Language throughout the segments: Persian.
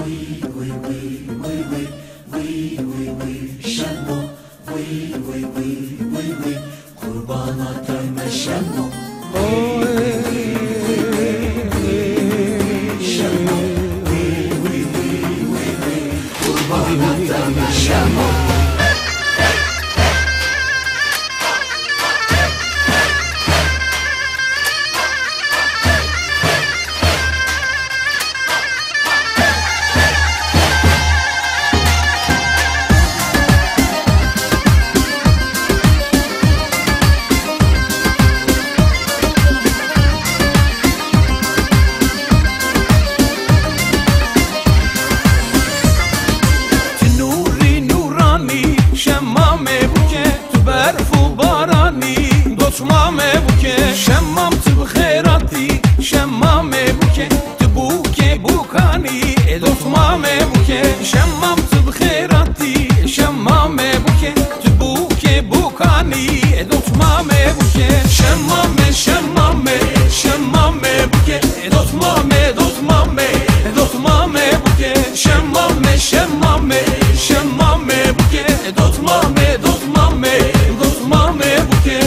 شمامه بوکه شمام تو خیراتی شمامه بوکه تو بوکه بوکانی دوتمامه بوکه شمام تو خیراتی شمامه بوکه تو بوکه بوکانی دوتمامه بوکه شمامه شمامه شمامه بوکه دوتمامه دوتمامه دوتمامه بوکه شمامه شمامه شمامه بوکه دوتمامه دوتمامه دوتمامه بوکه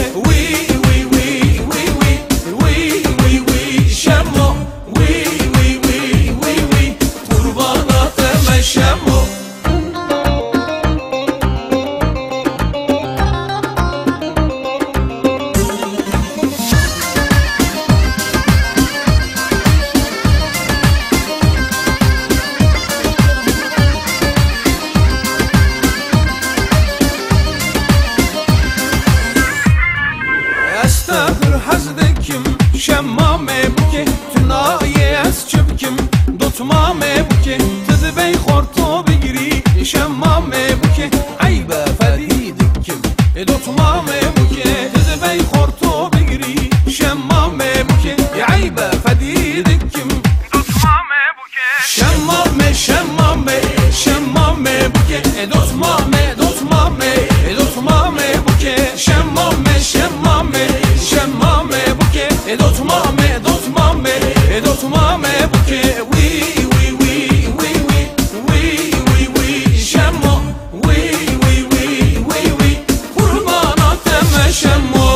شمامه بوکه تو نایه از چه بکم دوتمامه بوکه تده بی خورتو بگیری شمامه بوکه عیبه فدید کم دوتمامه بوکه تده بی خورتو بگیری شمامه بوکه عیبه فدید کم دوتمامه بوکه شمامه شمامه شمامه بوکه دوتمامه دوتمامه دوتمامه بوکه شمامه شمامه شمامه بوکه دوتمامه دوتمامه دوتمامه بوکه وی وی وی وی وی وی وی شمو وی وی وی وی وی قرباناتم شمو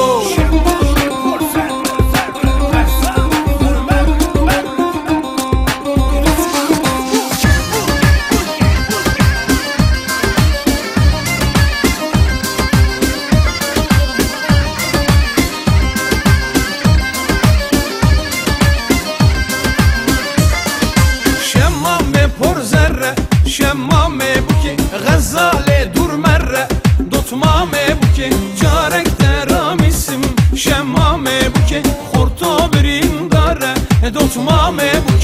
شمامه بوکه غزاله دور مره دوتمامه بوکه چارک درامیسم شمامه بوکه خورتو بریم داره دوتمامه بوکه